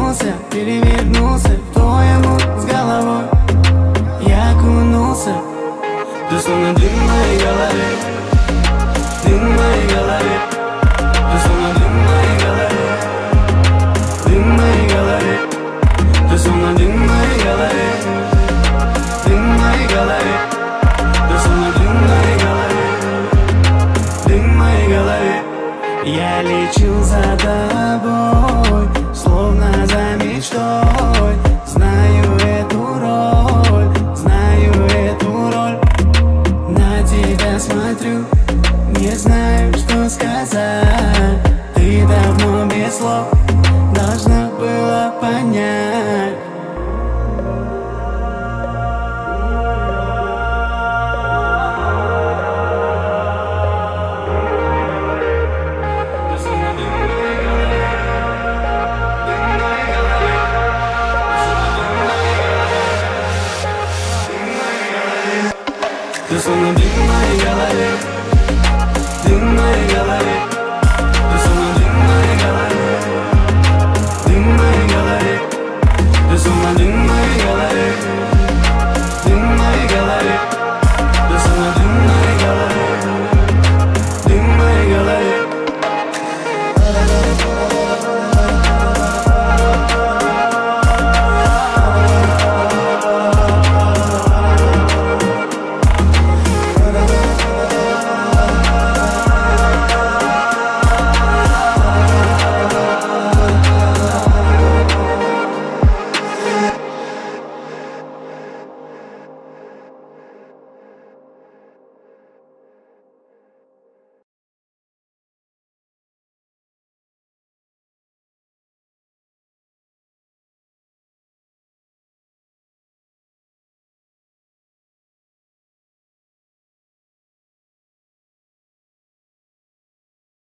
перевернулся, перевернулся в твой омут с головой. Я окунулся, ты словно дым в моей голове, дым в моей голове. Ты словно дым в моей голове, дым в моей голове. Ты словно дым в моей голове, дым в моей голове. Ты словно дым в моей голове, дым в моей голове. Я лечу за тобой, словно за мечтой. Знаю эту роль, знаю эту роль. На тебя смотрю, не знаю, что сказать. Ты давно без слов должна была понять.